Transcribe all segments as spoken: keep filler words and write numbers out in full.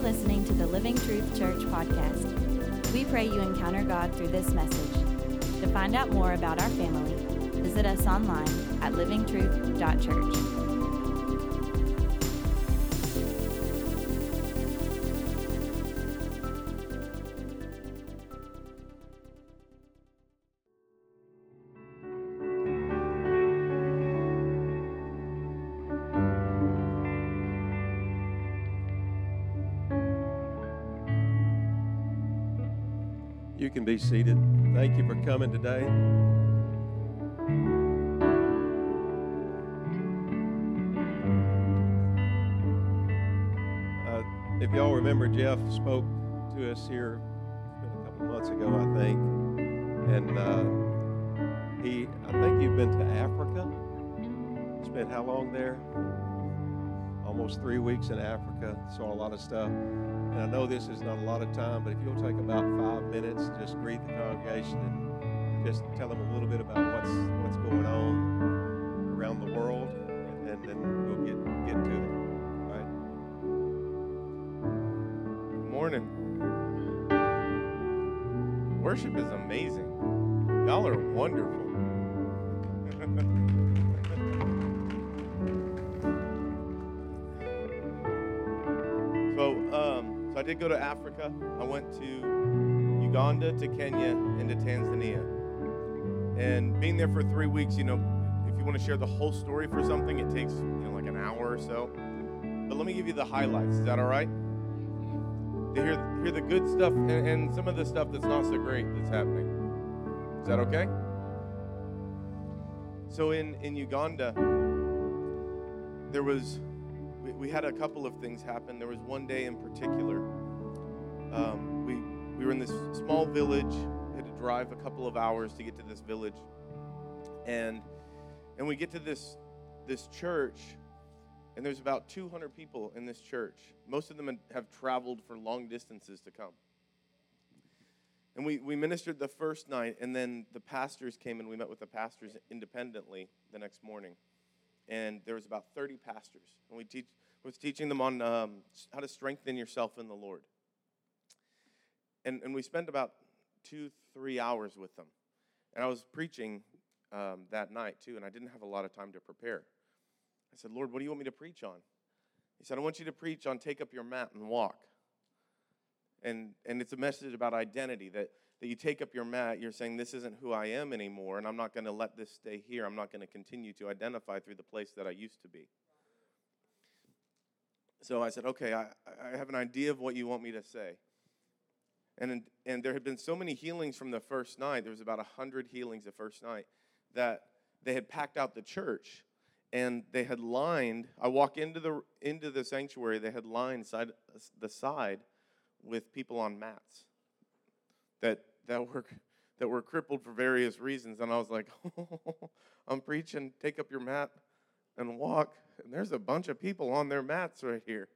listening to the Living Truth Church podcast. We pray you encounter God through this message. To find out more about our family, visit us online at living truth dot church. You can be seated. Thank you for coming today. Uh, if y'all remember, Jeff spoke to us here it's been a couple of months ago, I think. And uh, he, I think you've been to Africa. Spent how long there? Almost three weeks in Africa. Saw a lot of stuff. And I know this is not a lot of time, but if you'll take about five minutes, just greet the congregation and just tell them a little bit about what's what's going on around the world, and, and then we'll get get to it. All right. Good morning. Worship is amazing. Y'all are wonderful. so, um. So I did go to Africa. I went to Uganda, to Kenya, and to Tanzania. And being there for three weeks, you know, if you want to share the whole story for something, it takes, you know, like an hour or so. But let me give you the highlights. Is that all right? To hear, hear the good stuff and, and some of the stuff that's not so great that's happening. Is that okay? So in, in Uganda, there was... We had a couple of things happen. There was one day in particular. Um, we we were in this small village. We had to drive a couple of hours to get to this village, and and we get to this this church, and there's about two hundred people in this church. Most of them have traveled for long distances to come. And we we ministered the first night, and then the pastors came and we met with the pastors independently the next morning. And there was about thirty pastors, and we teach was teaching them on um, how to strengthen yourself in the Lord. And and we spent about two, three hours with them. And I was preaching um, that night too, and I didn't have a lot of time to prepare. I said, Lord, what do you want me to preach on? He said, I want you to preach on take up your mat and walk. And and it's a message about identity, that that you take up your mat, you're saying, this isn't who I am anymore, and I'm not going to let this stay here. I'm not going to continue to identify through the place that I used to be. So I said, okay, I, I have an idea of what you want me to say. And and there had been so many healings from the first night. There was about one hundred healings the first night that they had packed out the church, and they had lined, I walk into the into the sanctuary, they had lined side the side with people on mats that that were that were crippled for various reasons. And I was like, oh, I'm preaching, take up your mat and walk, and there's a bunch of people on their mats right here.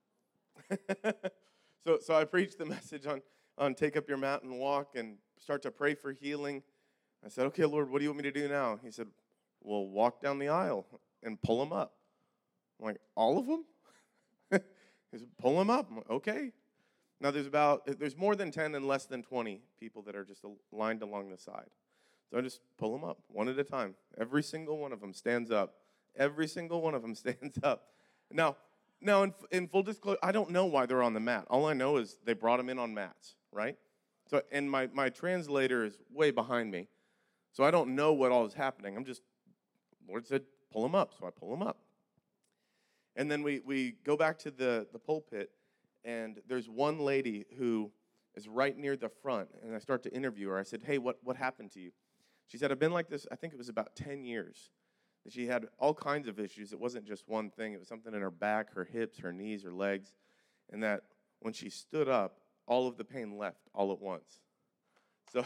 so so I preached the message on, on take up your mat and walk and start to pray for healing. I said, okay, Lord, what do you want me to do now? He said, well, walk down the aisle and pull them up. I'm like, all of them? He said, pull them up. I'm like, okay. Now, there's about, there's more than ten and less than twenty people that are just lined along the side. So I just pull them up one at a time. Every single one of them stands up. Every single one of them stands up. Now, now in, in full disclosure, I don't know why they're on the mat. All I know is they brought them in on mats, right? So, and my, my translator is way behind me. So I don't know what all is happening. I'm just, Lord said, pull them up. So I pull them up. And then we, we go back to the, the pulpit. And there's one lady who is right near the front, and I start to interview her. I said, hey, what, what happened to you? She said, I've been like this, I think it was about ten years. That she had all kinds of issues. It wasn't just one thing. It was something in her back, her hips, her knees, her legs. And that when she stood up, all of the pain left all at once. So,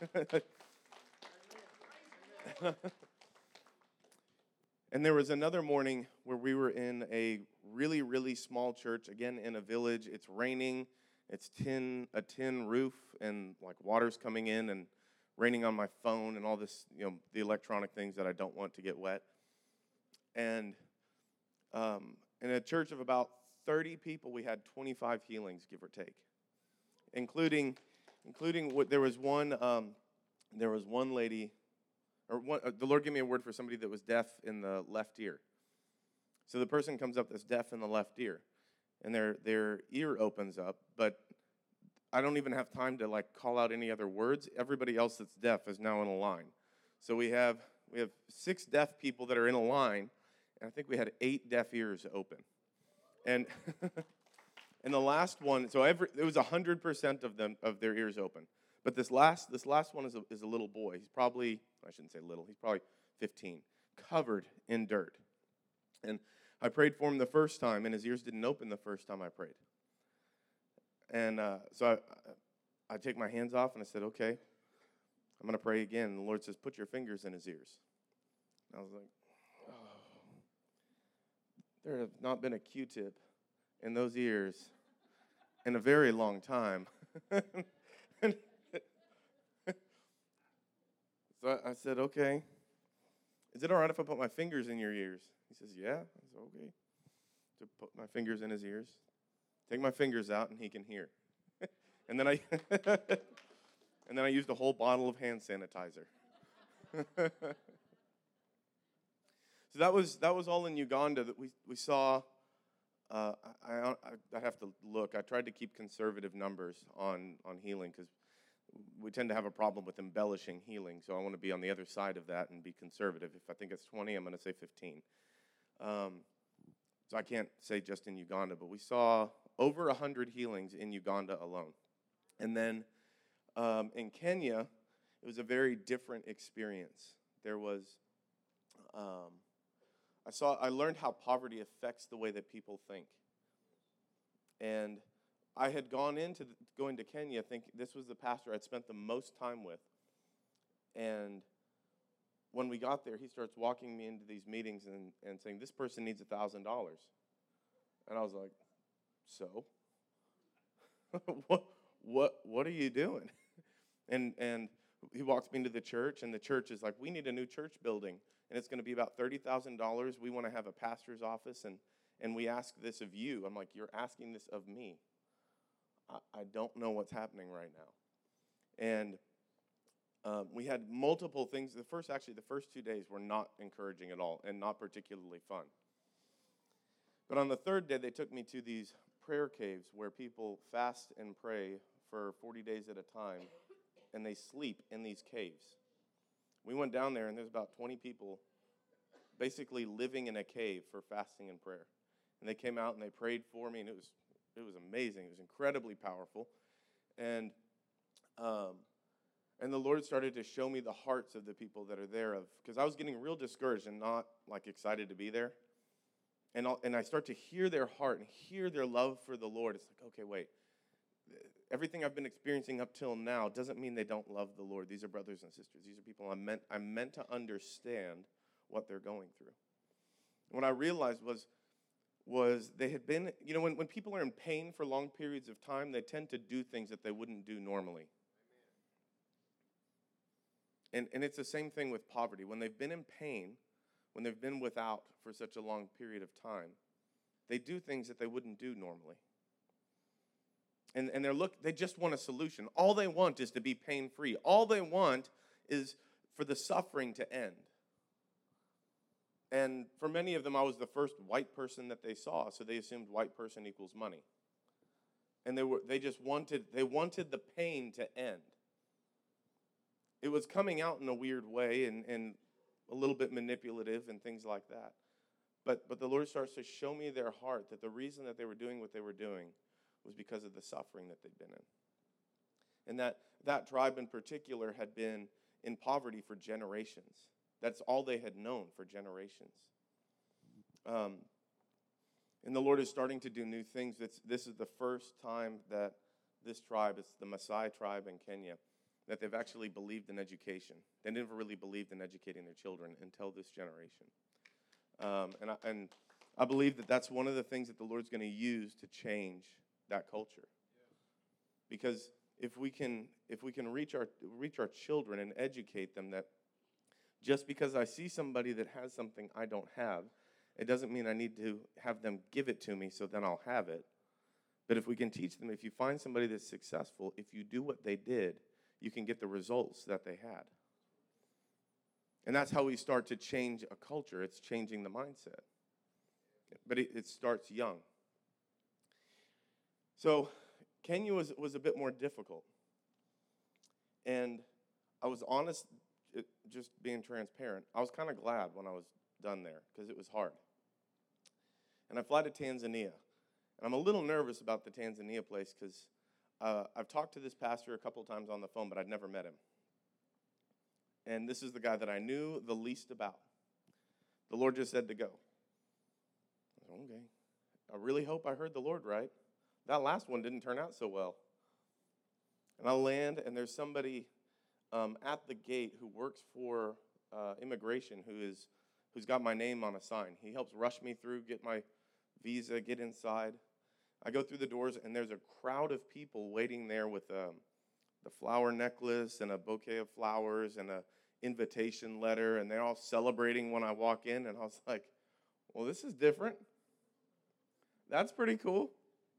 and there was another morning where we were in a really, really small church, again, in a village. It's raining. It's tin a tin roof, and like water's coming in and raining on my phone and all this, you know, the electronic things that I don't want to get wet. And um, in a church of about thirty people, we had twenty-five healings, give or take, including, including what there was one, um, there was one lady, or one, uh, the Lord gave me a word for somebody that was deaf in the left ear. So the person comes up that's deaf in the left ear, and their their ear opens up, but I don't even have time to like call out any other words. Everybody else that's deaf is now in a line. So we have we have six deaf people that are in a line, and I think we had eight deaf ears open. And and the last one, so every it was one hundred percent of them of their ears open. But this last this last one is a, is a little boy. He's probably, I shouldn't say little, he's probably fifteen, covered in dirt. And I prayed for him the first time, and his ears didn't open the first time I prayed. And uh, so I, I take my hands off, and I said, okay, I'm going to pray again. And the Lord says, put your fingers in his ears. And I was like, oh. There have not been a Q-tip in those ears in a very long time. So I said, okay, is it all right if I put my fingers in your ears? He says, yeah. I said, okay. To put my fingers in his ears. Take my fingers out, and he can hear. and then I and then I used a whole bottle of hand sanitizer. So that was that was all in Uganda that we we saw. Uh, I, I I have to look. I tried to keep conservative numbers on on healing because we tend to have a problem with embellishing healing. So I want to be on the other side of that and be conservative. If I think it's twenty, I'm going to say fifteen. Um, so I can't say just in Uganda, but we saw over one hundred healings in Uganda alone. And then um, in Kenya, it was a very different experience. There was, um, I saw, I learned how poverty affects the way that people think. And I had gone into the, going to Kenya thinking this was the pastor I'd spent the most time with. And when we got there, he starts walking me into these meetings and, and saying, this person needs one thousand dollars. And I was like, so? what what what are you doing? and and he walks me into the church, and the church is like, we need a new church building, and it's going to be about thirty thousand dollars. We want to have a pastor's office, and, and we ask this of you. I'm like, you're asking this of me. I, I don't know what's happening right now. And um, we had multiple things. The first, actually, the first two days were not encouraging at all and not particularly fun. But on the third day, they took me to these prayer caves where people fast and pray for forty days at a time, and they sleep in these caves. We went down there, and there's about twenty people basically living in a cave for fasting and prayer. And they came out, and they prayed for me, and it was it was amazing. It was incredibly powerful. And um, and the Lord started to show me the hearts of the people that are there, of because I was getting real discouraged and not, like, excited to be there. And, I'll, and I start to hear their heart and hear their love for the Lord. It's like, okay, wait. Everything I've been experiencing up till now doesn't mean they don't love the Lord. These are brothers and sisters. These are people I'm meant, I'm meant to understand what they're going through. And what I realized was, was they had been, you know, when, when people are in pain for long periods of time, they tend to do things that they wouldn't do normally. And, and it's the same thing with poverty. When they've been in pain, when they've been without for such a long period of time, they do things that they wouldn't do normally. And and they're look they just want a solution. All they want is to be pain-free. All they want is for the suffering to end. And for many of them, I was the first white person that they saw, so they assumed white person equals money. And they were they just wanted they wanted the pain to end. It was coming out in a weird way and, and a little bit manipulative and things like that. But but the Lord starts to show me their heart, that the reason that they were doing what they were doing was because of the suffering that they'd been in. And that that tribe in particular had been in poverty for generations. That's all they had known for generations. Um, and the Lord is starting to do new things. It's, this is the first time that this tribe, it's the Maasai tribe in Kenya, that they've actually believed in education. They never really believed in educating their children until this generation. Um, and, I, and I believe that that's one of the things that the Lord's going to use to change that culture. Because if we can if we can reach our reach our children and educate them that just because I see somebody that has something I don't have, It doesn't mean I need to have them give it to me so then I'll have it. But if we can teach them, if you find somebody that's successful, if you do what they did, you can get the results that they had. And that's how we start to change a culture. It's changing the mindset. But it, it starts young. So Kenya was, was a bit more difficult. And I was honest, it, just being transparent. I was kind of glad when I was done there because it was hard. And I fly to Tanzania. And I'm a little nervous about the Tanzania place because uh, I've talked to this pastor a couple times on the phone, but I'd never met him. And this is the guy that I knew the least about. The Lord just said to go. I said, okay. I really hope I heard the Lord right. That last one didn't turn out so well. And I land, and there's somebody um, at the gate who works for uh, immigration who is, who's got my name on a sign. He helps rush me through, get my visa, get inside. I go through the doors, and there's a crowd of people waiting there with um, the flower necklace and a bouquet of flowers and a invitation letter, and they're all celebrating when I walk in, and I was like, well, this is different. That's pretty cool.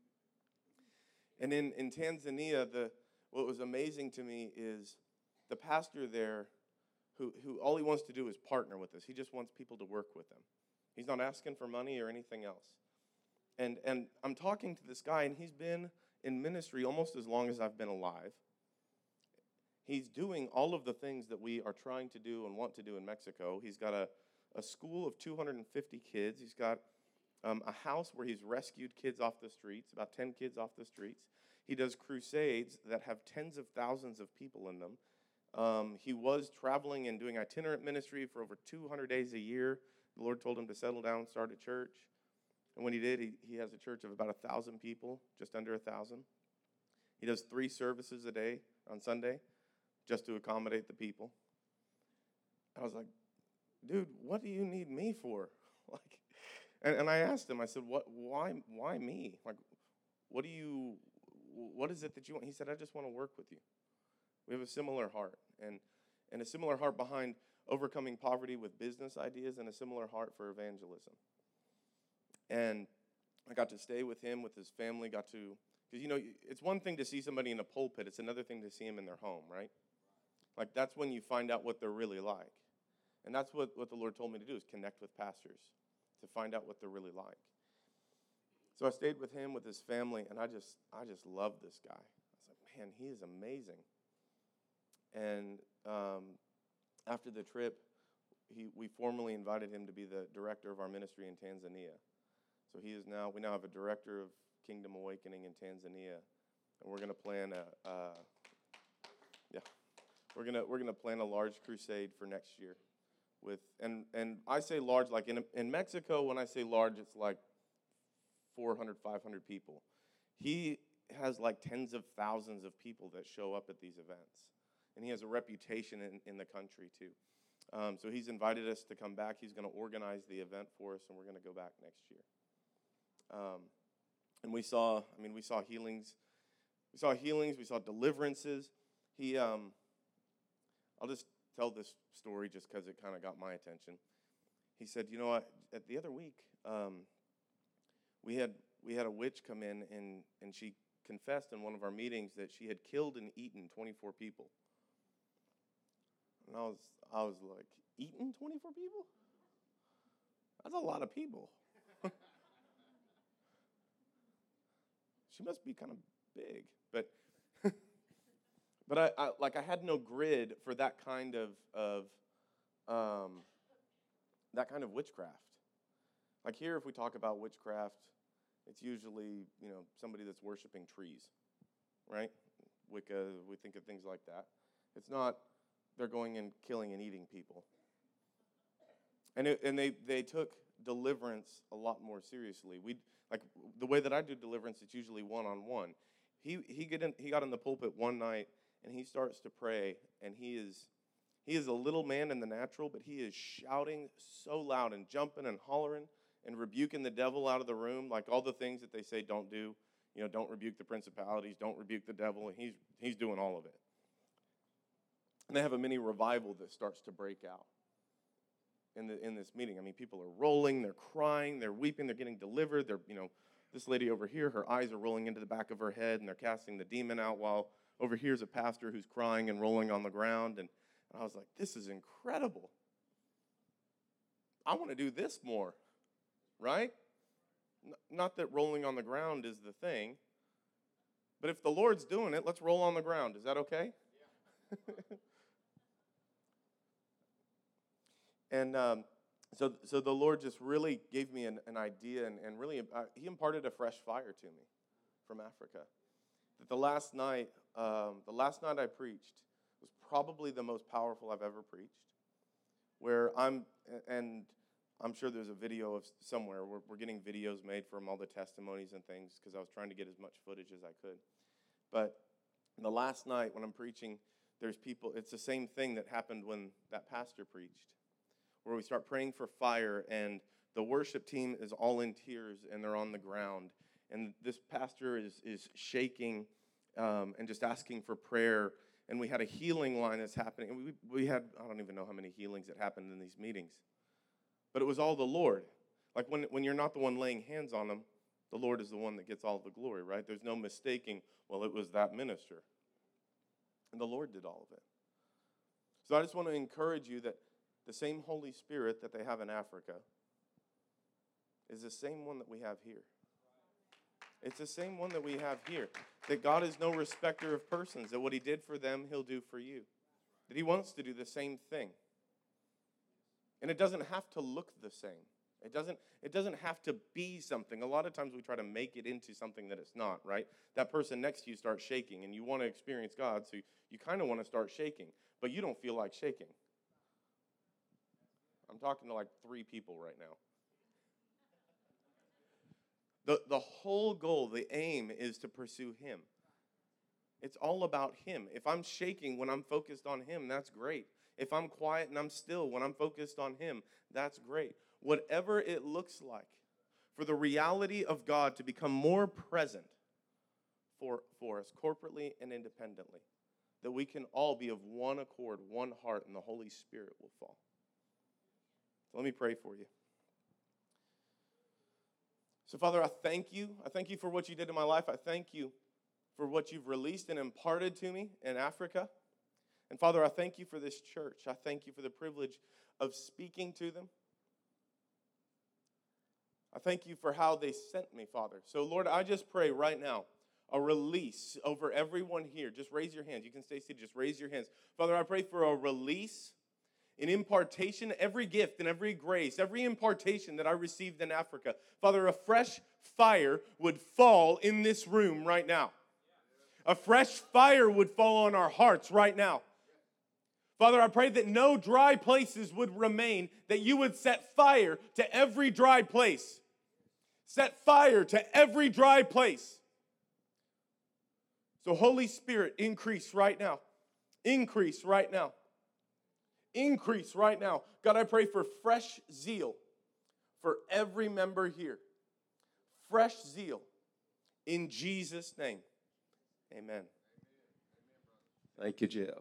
And in, in Tanzania, the what was amazing to me is the pastor there, who, who all he wants to do is partner with us. He just wants people to work with him. He's not asking for money or anything else. And and I'm talking to this guy, and he's been in ministry almost as long as I've been alive. He's doing all of the things that we are trying to do and want to do in Mexico. He's got a, a school of two hundred fifty kids. He's got um, a house where he's rescued kids off the streets, about ten kids off the streets. He does crusades that have tens of thousands of people in them. Um, he was traveling and doing itinerant ministry for over two hundred days a year. The Lord told him to settle down and start a church. And when he did, he, he has a church of about one thousand people, just under one thousand. He does three services a day on Sunday just to accommodate the people. I was like, dude, what do you need me for? like, and, and I asked him, I said, what, why, why me? Like, what do you, what is it that you want? He said, I just want to work with you. We have a similar heart, and, and a similar heart behind overcoming poverty with business ideas, and a similar heart for evangelism. And I got to stay with him, with his family, got to, because, you know, it's one thing to see somebody in a pulpit. It's another thing to see him in their home, right? Like, that's when you find out what they're really like. And that's what, what the Lord told me to do, is connect with pastors, to find out what they're really like. So I stayed with him, with his family, and I just I just love this guy. I was like, man, he is amazing. And um, after the trip, he we formally invited him to be the director of our ministry in Tanzania. So he is now, we now have a director of Kingdom Awakening in Tanzania, and we're going to plan a, uh, yeah, we're gonna we're gonna plan a large crusade for next year, with and and I say large, like in in Mexico, when I say large, it's like four hundred, five hundred people. He has like tens of thousands of people that show up at these events, and he has a reputation in, in the country too. Um, so he's invited us to come back. He's going to organize the event for us, and we're going to go back next year. Um, and we saw, I mean, we saw healings. We saw healings. We saw deliverances. He, um, I'll just tell this story just because it kind of got my attention. He said, you know what, at the other week, um, we had we had a witch come in, and, and she confessed in one of our meetings that she had killed and eaten twenty-four people. And I was I was like, eaten twenty-four people? That's a lot of people. She must be kind of big, but but I, I like I had no grid for that kind of of um, that kind of witchcraft. Like here, if we talk about witchcraft, it's usually, you know, somebody that's worshiping trees, right? Wicca, we think of things like that. It's not they're going and killing and eating people. And it, and they, they took deliverance a lot more seriously. We like the way that I do deliverance, it's usually one-on-one. He he get in, he got in the pulpit one night, and he starts to pray, and he is he is a little man in the natural, but he is shouting so loud and jumping and hollering and rebuking the devil out of the room, like all the things that they say don't do. You know, don't rebuke the principalities, don't rebuke the devil, and he's he's doing all of it. And they have a mini revival that starts to break out. in the in this meeting. I mean, people are rolling, they're crying, they're weeping, they're getting delivered. They're, you know, this lady over here, her eyes are rolling into the back of her head, and they're casting the demon out, while over here's a pastor who's crying and rolling on the ground. And, and I was like, this is incredible. I want to do this more, right? N- not that rolling on the ground is the thing, but if the Lord's doing it, let's roll on the ground. Is that okay? Yeah. And um, so so the Lord just really gave me an, an idea, and, and really, uh, he imparted a fresh fire to me from Africa. That the last night, um, the last night I preached was probably the most powerful I've ever preached, where I'm, and I'm sure there's a video of somewhere, we're, we're getting videos made from all the testimonies and things, because I was trying to get as much footage as I could. But the last night when I'm preaching, there's people, it's the same thing that happened when that pastor preached, where we start praying for fire, and the worship team is all in tears, and they're on the ground. And this pastor is is shaking um, and just asking for prayer. And we had a healing line that's happening. And we, we had, I don't even know how many healings that happened in these meetings. But it was all the Lord. Like when, when you're not the one laying hands on them, the Lord is the one that gets all the glory, right? There's no mistaking, well, it was that minister. And the Lord did all of it. So I just want to encourage you that the same Holy Spirit that they have in Africa is the same one that we have here. It's the same one that we have here. That God is no respecter of persons. That what he did for them, he'll do for you. That he wants to do the same thing. And it doesn't have to look the same. It doesn't, it doesn't have to be something. A lot of times we try to make it into something that it's not, right? That person next to you starts shaking, and you want to experience God, so you, you kind of want to start shaking, but you don't feel like shaking. I'm talking to like three people right now. The, the whole goal, the aim, is to pursue him. It's all about him. If I'm shaking when I'm focused on him, that's great. If I'm quiet and I'm still when I'm focused on him, that's great. Whatever it looks like for the reality of God to become more present for, for us corporately and independently, that we can all be of one accord, one heart, and the Holy Spirit will fall. So let me pray for you. So, Father, I thank you. I thank you for what you did in my life. I thank you for what you've released and imparted to me in Africa. And, Father, I thank you for this church. I thank you for the privilege of speaking to them. I thank you for how they sent me, Father. So, Lord, I just pray right now a release over everyone here. Just raise your hands. You can stay seated. Just raise your hands. Father, I pray for a release, an impartation, every gift and every grace, every impartation that I received in Africa. Father, a fresh fire would fall in this room right now. A fresh fire would fall on our hearts right now. Father, I pray that no dry places would remain, that you would set fire to every dry place. Set fire to every dry place. So, Holy Spirit, increase right now. Increase right now. Increase right now. God, I pray for fresh zeal for every member here. Fresh zeal in Jesus' name. Amen. Thank you, Jeff.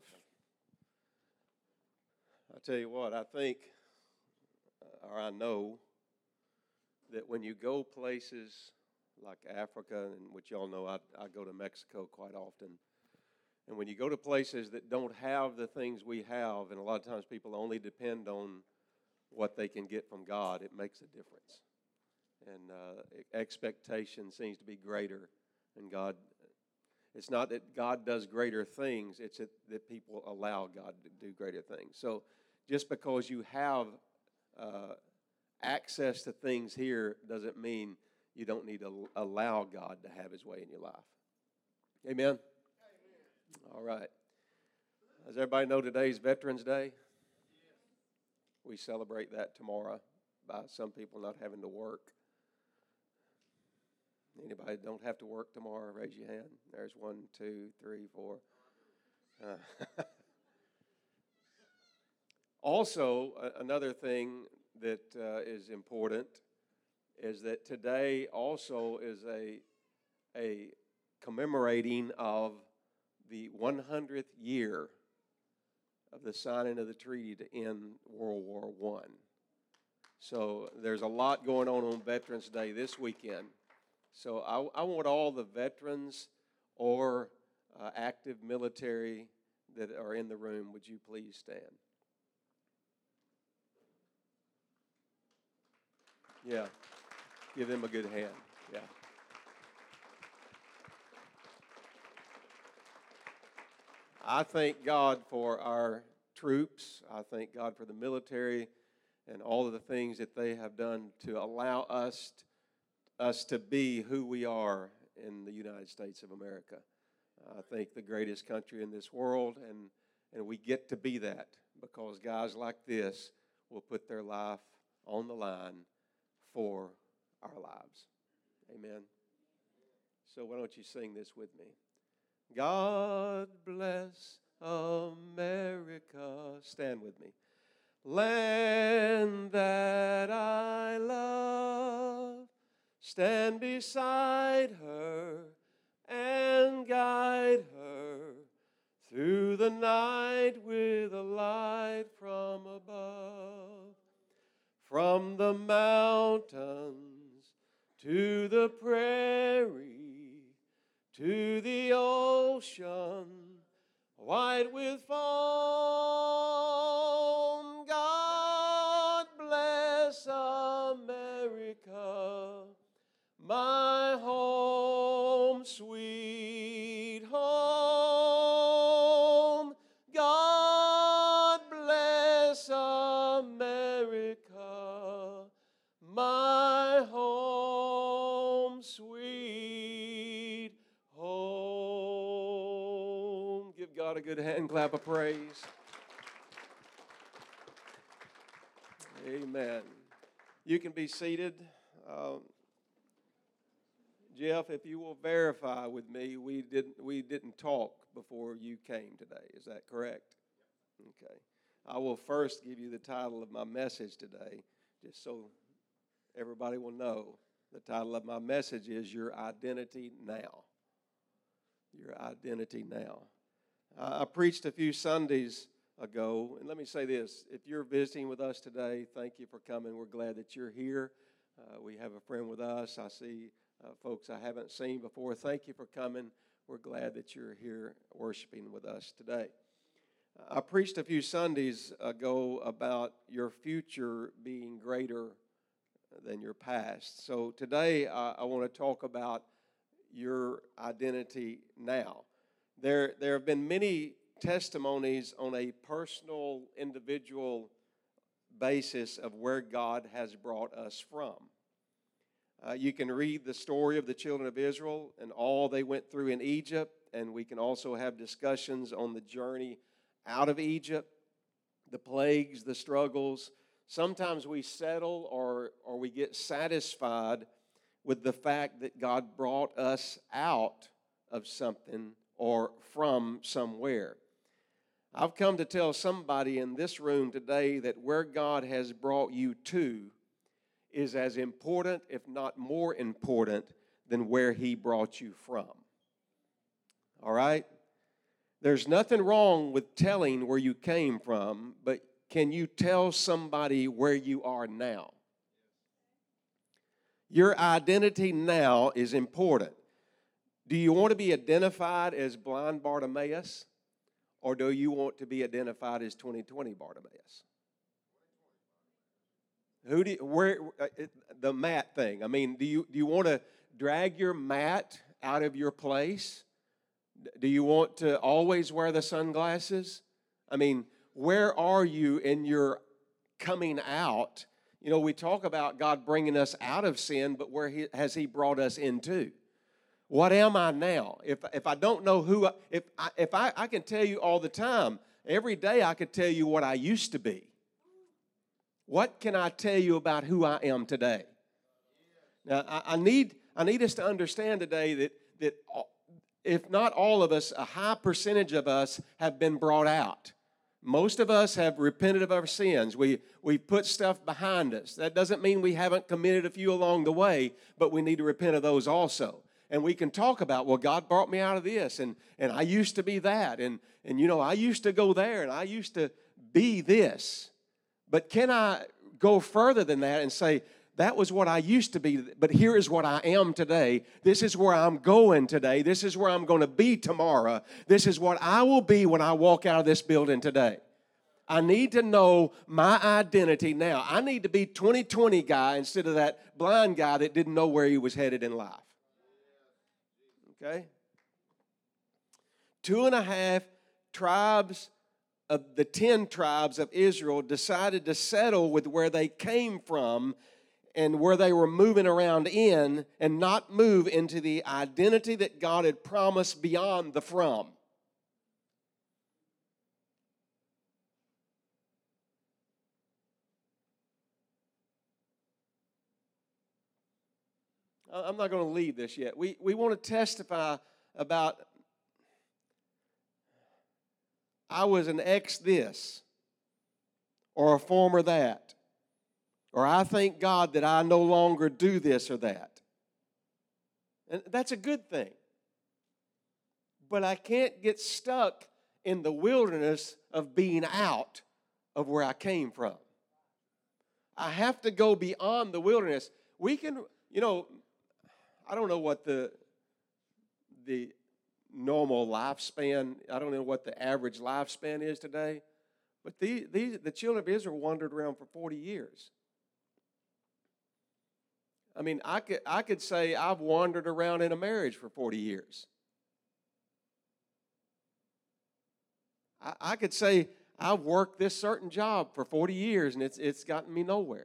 I tell you what, I think, or I know, that when you go places like Africa, and which y'all know I, I go to Mexico quite often, and when you go to places that don't have the things we have, and a lot of times people only depend on what they can get from God, it makes a difference. And uh, expectation seems to be greater, and God, it's not that God does greater things, it's that, that people allow God to do greater things. So just because you have uh, access to things here doesn't mean you don't need to allow God to have his way in your life. Amen? Amen. All right. Does everybody know today's Veterans Day? We celebrate that tomorrow by some people not having to work. Anybody don't have to work tomorrow? Raise your hand. There's one, two, three, four. Uh, also, uh, another thing that uh, is important is that today also is a a commemorating of the one hundredth year of the signing of the treaty to end World War One. So there's a lot going on on Veterans Day this weekend. So I, I want all the veterans or uh, active military that are in the room, would you please stand? Yeah, give them a good hand. Yeah. I thank God for our troops. I thank God for the military and all of the things that they have done to allow us, us to be who we are in the United States of America. I think the greatest country in this world, and, and we get to be that because guys like this will put their life on the line for our lives. Amen. So why don't you sing this with me? God bless America. Stand with me. Land that I love, stand beside her and guide her through the night with a light from above. From the mountains to the prairie, to the ocean, white with foam. God bless America, my home, sweet home. God bless America, my home, sweet home. Give God a good hand clap of praise. Amen. You can be seated. Um, Jeff, if you will verify with me, we didn't we didn't talk before you came today. Is that correct? Okay. I will first give you the title of my message today, just so everybody will know. The title of my message is Your Identity Now. Your Identity Now. Uh, I preached a few Sundays ago, and let me say this. If you're visiting with us today, thank you for coming. We're glad that you're here. Uh, we have a friend with us. I see uh, folks I haven't seen before. Thank you for coming. We're glad that you're here worshiping with us today. Uh, I preached a few Sundays ago about your future being greater than your past. So today uh, I want to talk about your identity now. There, there have been many testimonies on a personal, individual basis of where God has brought us from. Uh, you can read the story of the children of Israel and all they went through in Egypt, and we can also have discussions on the journey out of Egypt, the plagues, the struggles. Sometimes we settle or, or we get satisfied with the fact that God brought us out of something or from somewhere. I've come to tell somebody in this room today that where God has brought you to is as important, if not more important, than where He brought you from. All right? There's nothing wrong with telling where you came from, but can you tell somebody where you are now? Your identity now is important. Do you want to be identified as blind Bartimaeus, or do you want to be identified as twenty twenty Bartimaeus? Who do you, where uh, it, the mat thing? I mean, do you do you want to drag your mat out of your place? Do you want to always wear the sunglasses? I mean, where are you in your coming out? You know, we talk about God bringing us out of sin, but where he, has He brought us into? What am I now? If if I don't know who, I, if I, if I, I can tell you all the time, every day I could tell you what I used to be. What can I tell you about who I am today? Now, I, I need I need us to understand today that that if not all of us, a high percentage of us have been brought out. Most of us have repented of our sins. We we put stuff behind us. That doesn't mean we haven't committed a few along the way, but we need to repent of those also. And we can talk about, well, God brought me out of this, and, and I used to be that, and, and, you know, I used to go there, and I used to be this. But can I go further than that and say, that was what I used to be, but here is what I am today. This is where I'm going today. This is where I'm going to be tomorrow. This is what I will be when I walk out of this building today. I need to know my identity now. I need to be twenty twenty guy instead of that blind guy that didn't know where he was headed in life. Okay? Two and a half tribes of the ten tribes of Israel decided to settle with where they came from and where they were moving around in, and not move into the identity that God had promised beyond the from. I'm not going to leave this yet. We, we want to testify about, I was an ex this, or a former that, or I thank God that I no longer do this or that. And that's a good thing. But I can't get stuck in the wilderness of being out of where I came from. I have to go beyond the wilderness. We can, you know, I don't know what the the normal lifespan, I don't know what the average lifespan is today, but the, the, the children of Israel wandered around for forty years. I mean, I could, I could say I've wandered around in a marriage for forty years. I, I could say I've worked this certain job for forty years and it's, it's gotten me nowhere.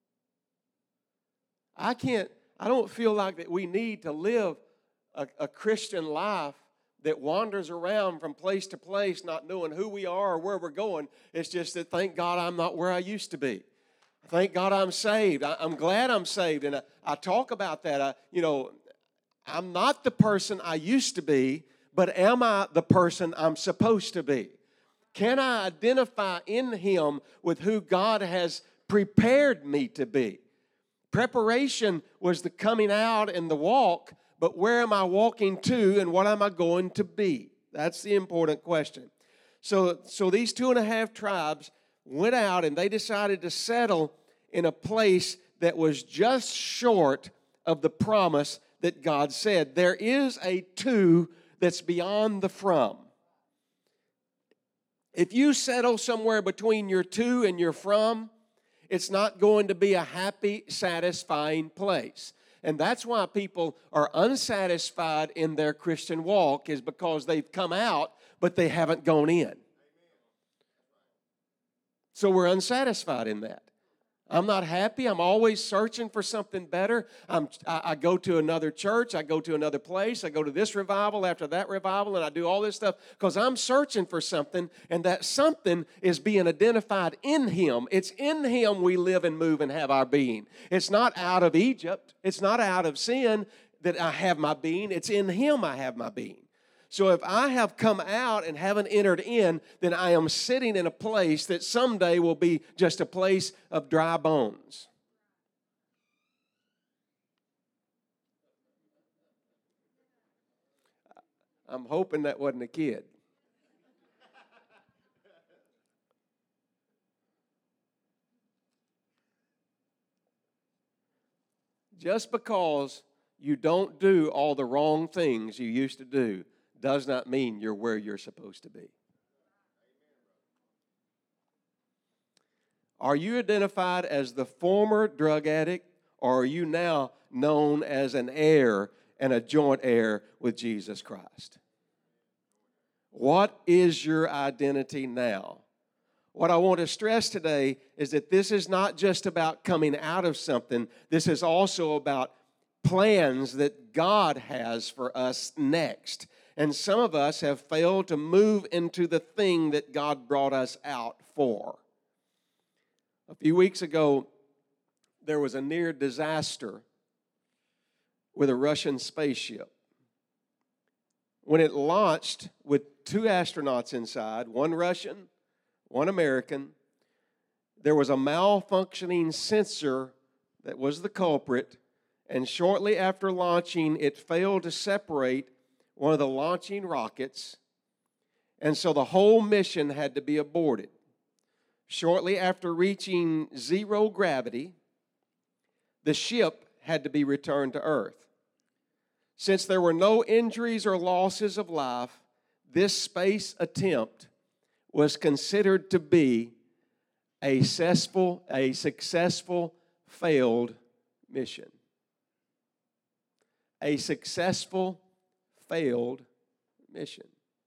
I can't, I don't feel like that we need to live a, a Christian life that wanders around from place to place, not knowing who we are or where we're going. It's just that, thank God I'm not where I used to be. Thank God I'm saved. I, I'm glad I'm saved. And I, I talk about that. I, you know, I'm not the person I used to be, but am I the person I'm supposed to be? Can I identify in Him with who God has prepared me to be? Preparation was the coming out and the walk, but where am I walking to and what am I going to be? That's the important question. So, so these two and a half tribes went out and they decided to settle in a place that was just short of the promise that God said. There is a to that's beyond the from. If you settle somewhere between your to and your from, it's not going to be a happy, satisfying place. And that's why people are unsatisfied in their Christian walk, is because they've come out, but they haven't gone in. So we're unsatisfied in that. I'm not happy. I'm always searching for something better. I'm, I, I go to another church. I go to another place. I go to this revival after that revival, and I do all this stuff because I'm searching for something, and that something is being identified in Him. It's in Him we live and move and have our being. It's not out of Egypt. It's not out of sin that I have my being. It's in Him I have my being. So if I have come out and haven't entered in, then I am sitting in a place that someday will be just a place of dry bones. I'm hoping that wasn't a kid. Just because you don't do all the wrong things you used to do does not mean you're where you're supposed to be. Are you identified as the former drug addict, or are you now known as an heir and a joint heir with Jesus Christ? What is your identity now? What I want to stress today is that this is not just about coming out of something. This is also about plans that God has for us next. And some of us have failed to move into the thing that God brought us out for. A few weeks ago, there was a near disaster with a Russian spaceship. When it launched with two astronauts inside, one Russian, one American, there was a malfunctioning sensor that was the culprit, and shortly after launching, it failed to separate one of the launching rockets, and so the whole mission had to be aborted. Shortly after reaching zero gravity, the ship had to be returned to Earth. Since there were no injuries or losses of life, this space attempt was considered to be a successful, a successful failed mission. A successful failed mission.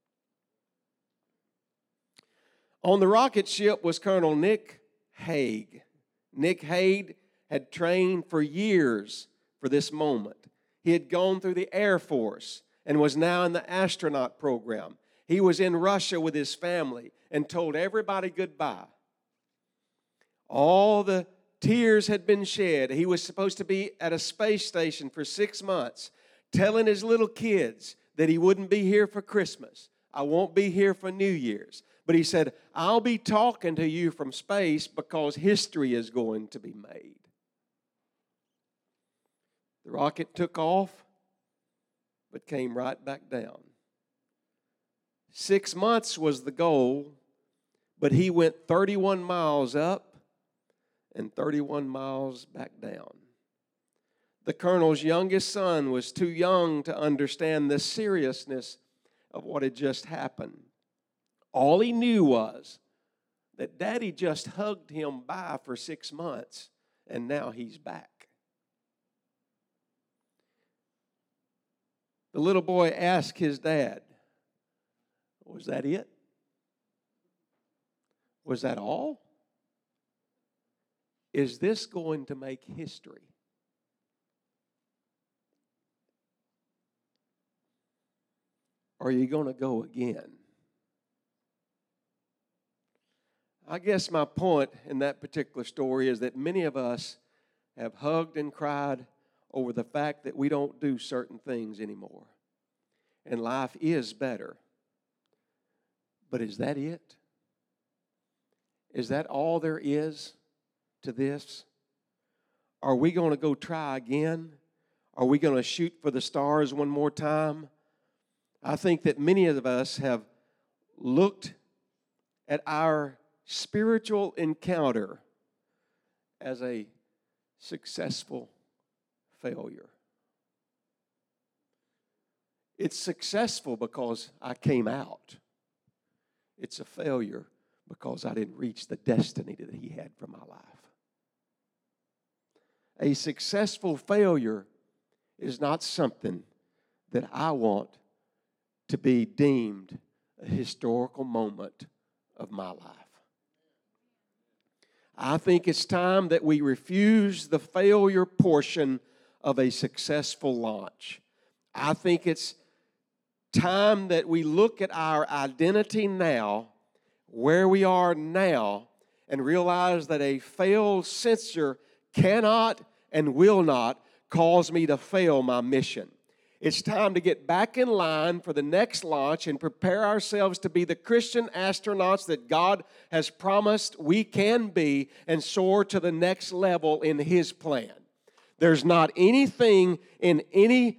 On the rocket ship was Colonel Nick Hague. Nick Hague had trained for years for this moment. He had gone through the Air Force and was now in the astronaut program. He was in Russia with his family and told everybody goodbye. All the tears had been shed. He was supposed to be at a space station for six months, telling his little kids that he wouldn't be here for Christmas. I won't be here for New Year's. But he said, I'll be talking to you from space because history is going to be made. The rocket took off, but came right back down. Six months was the goal, but he went thirty-one miles up and thirty-one miles back down. The colonel's youngest son was too young to understand the seriousness of what had just happened. All he knew was that Daddy just hugged him by for six months, and now he's back. The little boy asked his dad, was that it? Was that all? Is this going to make history? Or are you going to go again? I guess my point in that particular story is that many of us have hugged and cried over the fact that we don't do certain things anymore. And life is better. But is that it? Is that all there is to this? Are we going to go try again? Are we going to shoot for the stars one more time? I think that many of us have looked at our spiritual encounter as a successful failure. It's successful because I came out. It's a failure because I didn't reach the destiny that He had for my life. A successful failure is not something that I want to be deemed a historical moment of my life. I think it's time that we refuse the failure portion of a successful launch. I think it's time that we look at our identity now, where we are now, and realize that a failed censor cannot and will not cause me to fail my mission. It's time to get back in line for the next launch and prepare ourselves to be the Christian astronauts that God has promised we can be and soar to the next level in His plan. There's not anything in any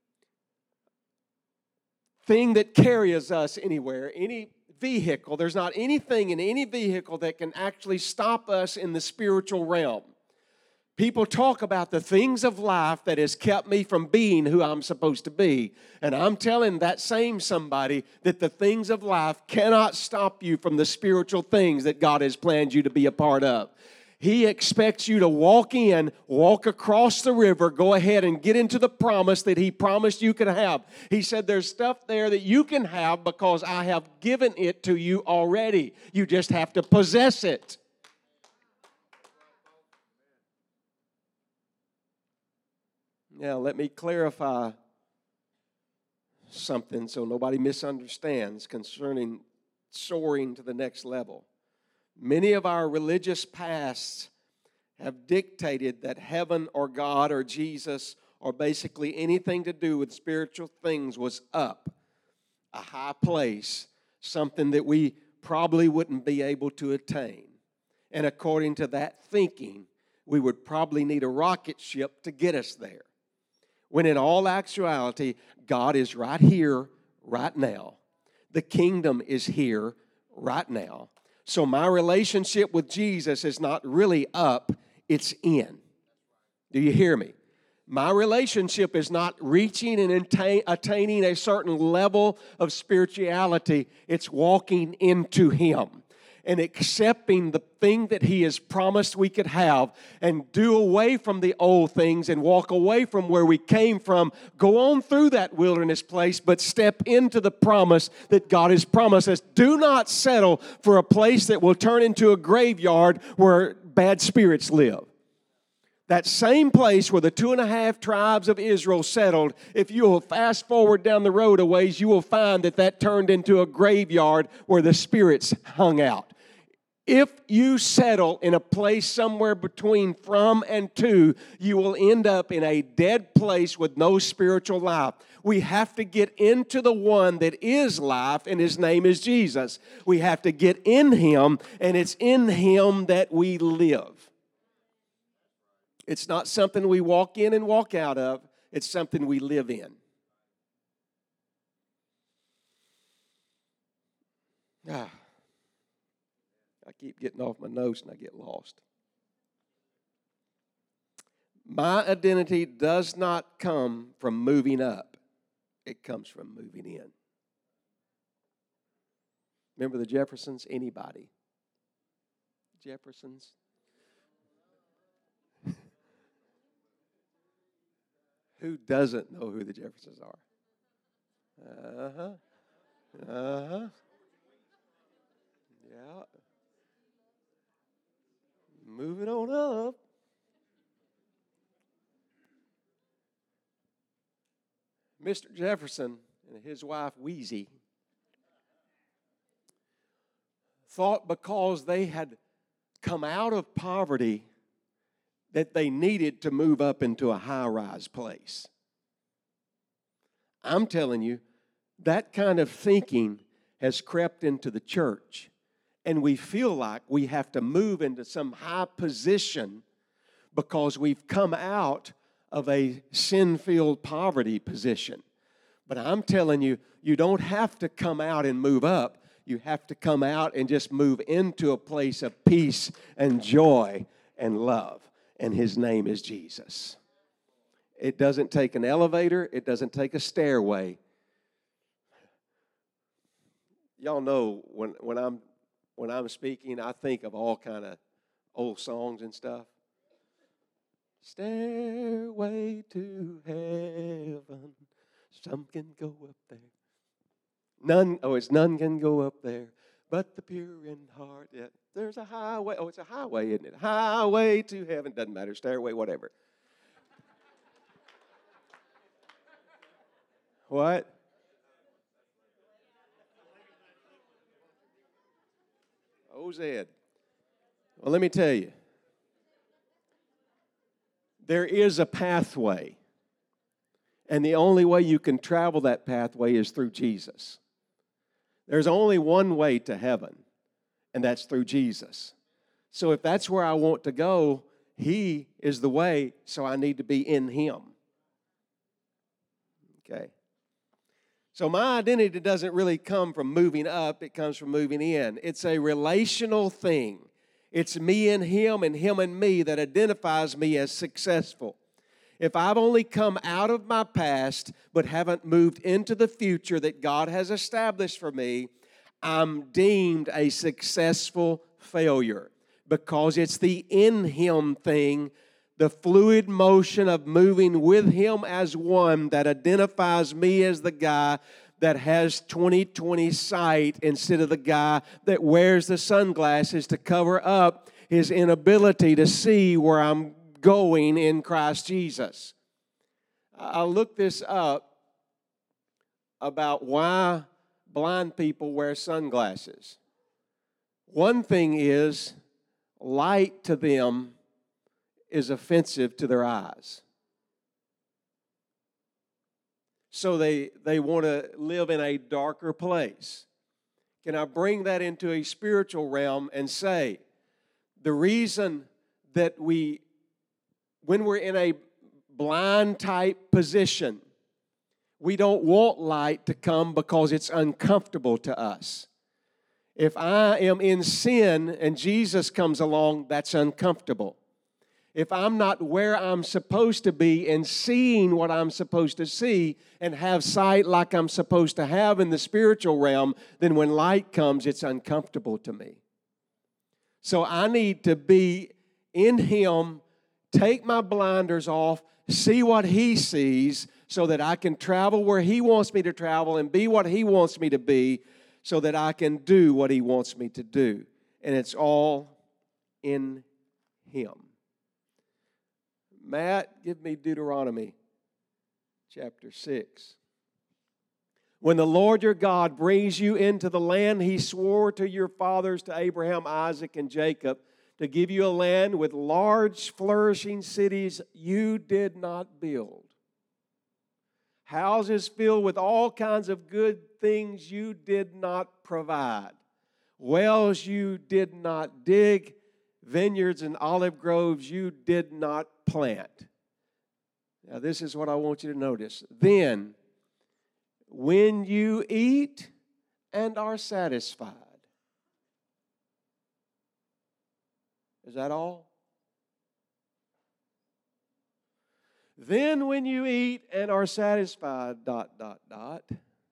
thing that carries us anywhere, any vehicle, there's not anything in any vehicle that can actually stop us in the spiritual realm. People talk about the things of life that has kept me from being who I'm supposed to be. And I'm telling that same somebody that the things of life cannot stop you from the spiritual things that God has planned you to be a part of. He expects you to walk in, walk across the river, go ahead and get into the promise that He promised you could have. He said there's stuff there that you can have because I have given it to you already. You just have to possess it. Now, let me clarify something so nobody misunderstands concerning soaring to the next level. Many of our religious pasts have dictated that heaven or God or Jesus or basically anything to do with spiritual things was up, a high place, something that we probably wouldn't be able to attain. And according to that thinking, we would probably need a rocket ship to get us there. When in all actuality, God is right here, right now. The kingdom is here, right now. So my relationship with Jesus is not really up, it's in. Do you hear me? My relationship is not reaching and attain, attaining a certain level of spirituality. It's walking into Him and accepting the thing that He has promised we could have, and do away from the old things and walk away from where we came from. Go on through that wilderness place, but step into the promise that God has promised us. Do not settle for a place that will turn into a graveyard where bad spirits live. That same place where the two and a half tribes of Israel settled, if you will fast forward down the road a ways, you will find that that turned into a graveyard where the spirits hung out. If you settle in a place somewhere between from and to, you will end up in a dead place with no spiritual life. We have to get into the one that is life, and His name is Jesus. We have to get in Him, and it's in Him that we live. It's not something we walk in and walk out of. It's something we live in. Ah. I keep getting off my notes and I get lost. My identity does not come from moving up. It comes from moving in. Remember the Jeffersons? Anybody? Jeffersons? Who doesn't know who the Jeffersons are? Uh-huh. Uh-huh. Yeah. Moving on up. Mister Jefferson and his wife, Wheezy, thought because they had come out of poverty that they needed to move up into a high-rise place. I'm telling you, that kind of thinking has crept into the church. And we feel like we have to move into some high position because we've come out of a sin-filled poverty position. But I'm telling you, you don't have to come out and move up. You have to come out and just move into a place of peace and joy and love. And His name is Jesus. It doesn't take an elevator. It doesn't take a stairway. Y'all know when, when I'm When I'm speaking, I think of all kind of old songs and stuff. Stairway to heaven, some can go up there. None, oh, it's none can go up there, but the pure in heart. Yeah, there's a highway. Oh, it's a highway, isn't it? Highway to heaven. Doesn't matter, stairway, whatever. What? Oh, Zed. Well, let me tell you. There is a pathway. And the only way you can travel that pathway is through Jesus. There's only one way to heaven, and that's through Jesus. So if that's where I want to go, He is the way, so I need to be in Him. Okay. So my identity doesn't really come from moving up, it comes from moving in. It's a relational thing. It's me and Him and Him and me that identifies me as successful. If I've only come out of my past but haven't moved into the future that God has established for me, I'm deemed a successful failure because it's the in Him thing, the fluid motion of moving with Him as one that identifies me as the guy that has twenty twenty sight instead of the guy that wears the sunglasses to cover up his inability to see where I'm going in Christ Jesus. I looked this up about why blind people wear sunglasses. One thing is, light to them is offensive to their eyes. So they, they want to live in a darker place. Can I bring that into a spiritual realm and say, the reason that we, when we're in a blind type position, we don't want light to come because it's uncomfortable to us. If I am in sin and Jesus comes along, that's uncomfortable. If I'm not where I'm supposed to be and seeing what I'm supposed to see and have sight like I'm supposed to have in the spiritual realm, then when light comes, it's uncomfortable to me. So I need to be in Him, take my blinders off, see what He sees so that I can travel where He wants me to travel and be what He wants me to be so that I can do what He wants me to do. And it's all in Him. Matt, give me Deuteronomy chapter six. When the Lord your God brings you into the land He swore to your fathers, to Abraham, Isaac, and Jacob, to give you a land with large, flourishing cities you did not build, houses filled with all kinds of good things you did not provide, wells you did not dig, vineyards and olive groves you did not plant. Now, this is what I want you to notice. Then, when you eat and are satisfied. Is that all? Then, when you eat and are satisfied, dot, dot, dot.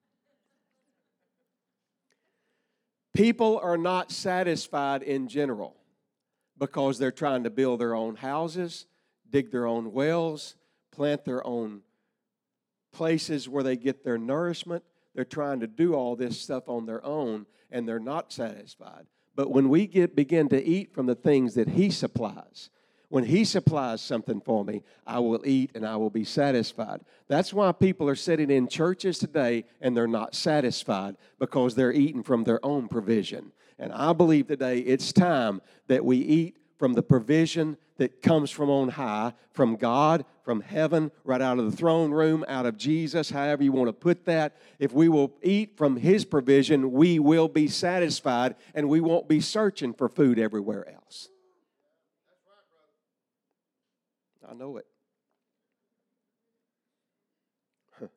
People are not satisfied in general because they're trying to build their own houses, dig their own wells, plant their own places where they get their nourishment. They're trying to do all this stuff on their own, and they're not satisfied. But when we get begin to eat from the things that He supplies, when He supplies something for me, I will eat and I will be satisfied. That's why people are sitting in churches today and they're not satisfied, because they're eating from their own provision. And I believe today it's time that we eat from the provision that comes from on high, from God, from heaven, right out of the throne room, out of Jesus, however you want to put that. If we will eat from His provision, we will be satisfied, and we won't be searching for food everywhere else. I know it. Huh.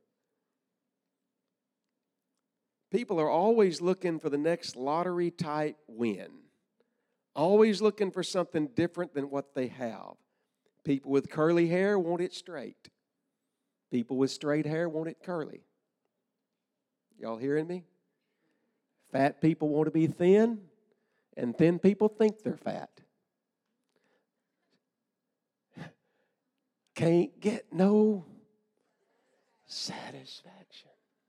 People are always looking for the next lottery-type win. Always looking for something different than what they have. People with curly hair want it straight. People with straight hair want it curly. Y'all hearing me? Fat people want to be thin, and thin people think they're fat. Can't get no satisfaction.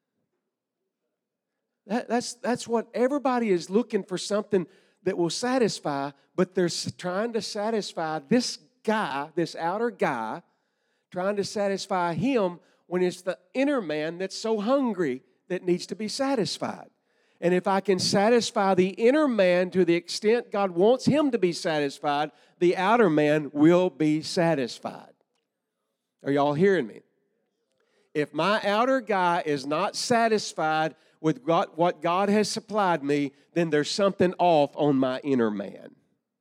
That, that's, that's what everybody is looking for, something that will satisfy, but they're trying to satisfy this guy, this outer guy, trying to satisfy him when it's the inner man that's so hungry that needs to be satisfied. And if I can satisfy the inner man to the extent God wants him to be satisfied, the outer man will be satisfied. Are y'all hearing me? If my outer guy is not satisfied with God, what God has supplied me, then there's something off on my inner man.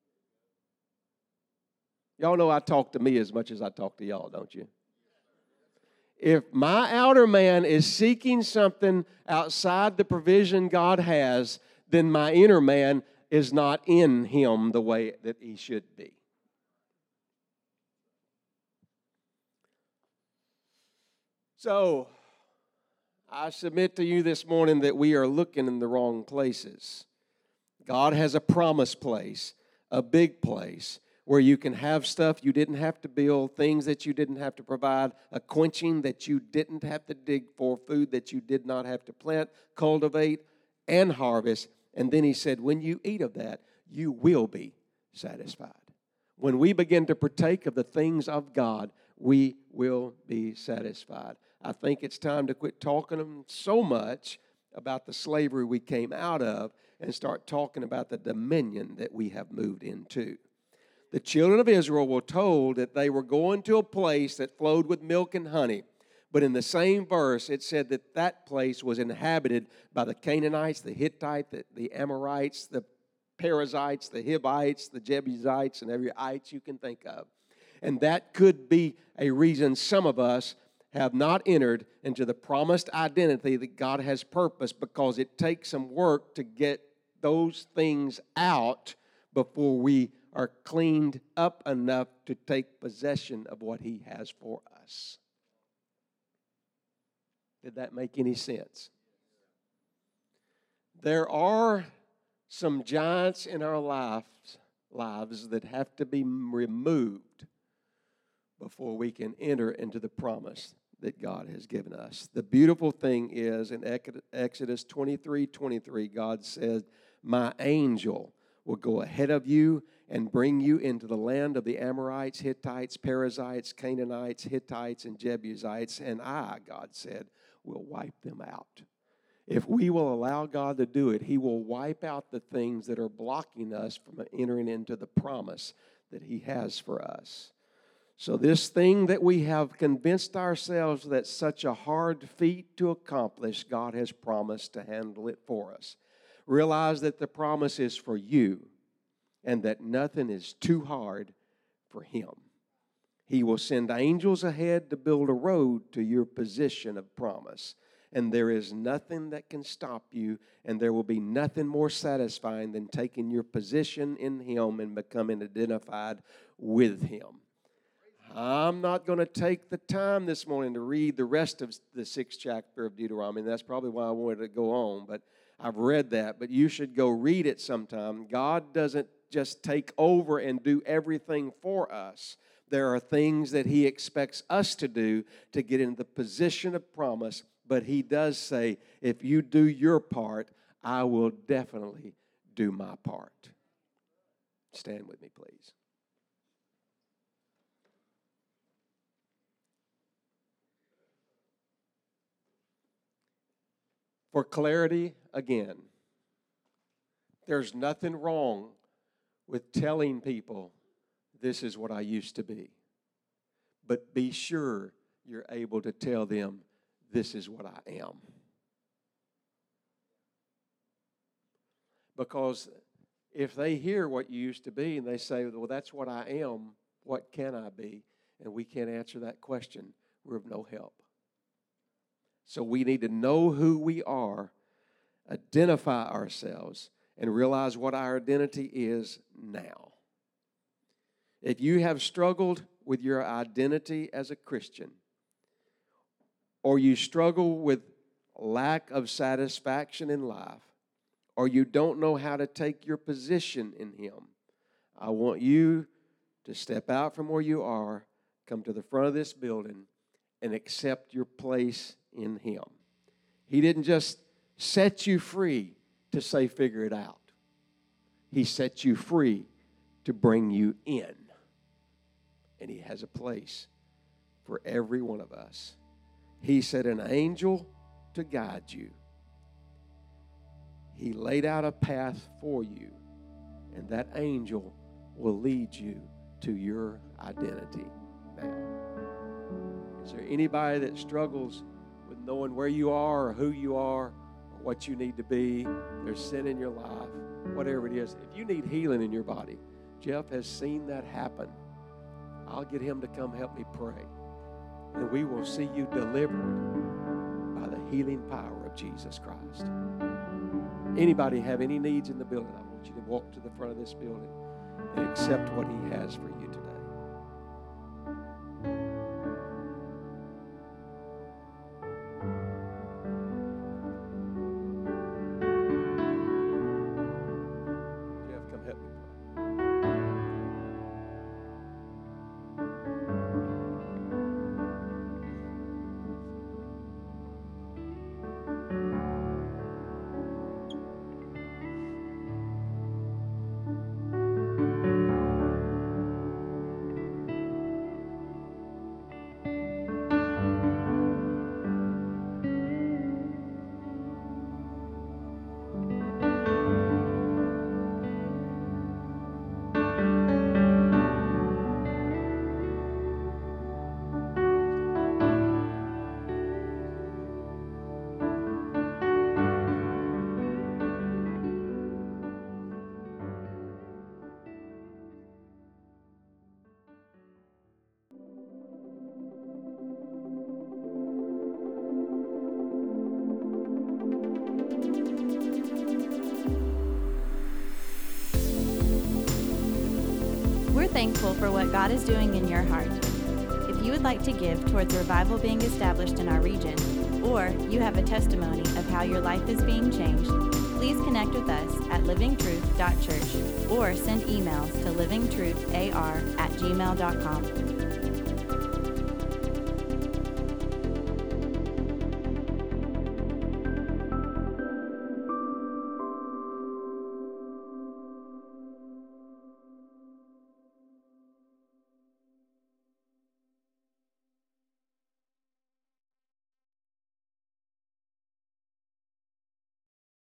Y'all know I talk to me as much as I talk to y'all, don't you? If my outer man is seeking something outside the provision God has, then my inner man is not in Him the way that he should be. So, I submit to you this morning that we are looking in the wrong places. God has a promised place, a big place, where you can have stuff you didn't have to build, things that you didn't have to provide, a quenching that you didn't have to dig for, food that you did not have to plant, cultivate, and harvest. And then He said, when you eat of that, you will be satisfied. When we begin to partake of the things of God, we will be satisfied. I think it's time to quit talking them so much about the slavery we came out of and start talking about the dominion that we have moved into. The children of Israel were told that they were going to a place that flowed with milk and honey. But in the same verse, it said that that place was inhabited by the Canaanites, the Hittites, the, the Amorites, the Perizzites, the Hivites, the Jebusites, and every ites you can think of. And that could be a reason some of us have not entered into the promised identity that God has purposed, because it takes some work to get those things out before we are cleaned up enough to take possession of what He has for us. Did that make any sense? There are some giants in our lives, lives that have to be removed before we can enter into the promise that God has given us. The beautiful thing is in Exodus twenty-three twenty-three, God said, "My angel will go ahead of you and bring you into the land of the Amorites, Hittites, Perizzites, Canaanites, Hittites, and Jebusites, and I," God said, "will wipe them out." If we will allow God to do it, He will wipe out the things that are blocking us from entering into the promise that He has for us. So this thing that we have convinced ourselves that's such a hard feat to accomplish, God has promised to handle it for us. Realize that the promise is for you and that nothing is too hard for Him. He will send angels ahead to build a road to your position of promise. And there is nothing that can stop you, and there will be nothing more satisfying than taking your position in Him and becoming identified with Him. I'm not going to take the time this morning to read the rest of the sixth chapter of Deuteronomy. That's probably why I wanted to go on, but I've read that. But you should go read it sometime. God doesn't just take over and do everything for us. There are things that He expects us to do to get in the position of promise, but He does say, if you do your part, I will definitely do my part. Stand with me, please. For clarity, again, there's nothing wrong with telling people, this is what I used to be. But be sure you're able to tell them, this is what I am. Because if they hear what you used to be and they say, well, that's what I am, what can I be? And we can't answer that question, we're of no help. So we need to know who we are, identify ourselves, and realize what our identity is now. If you have struggled with your identity as a Christian, or you struggle with lack of satisfaction in life, or you don't know how to take your position in Him, I want you to step out from where you are, come to the front of this building, and accept your place in Him. He didn't just set you free to say, figure it out. He set you free to bring you in. And He has a place for every one of us. He set an angel to guide you. He laid out a path for you, and that angel will lead you to your identity now. Is there anybody that struggles with knowing where you are or who you are or what you need to be? There's sin in your life, whatever it is. If you need healing in your body, Jeff has seen that happen. I'll get him to come help me pray. And we will see you delivered by the healing power of Jesus Christ. Anybody have any needs in the building? I want you to walk to the front of this building and accept what He has for you today. We're thankful for what God is doing in your heart. If you would like to give towards revival being established in our region, or you have a testimony of how your life is being changed, please connect with us at living truth dot church or send emails to living truth a r at gmail dot com.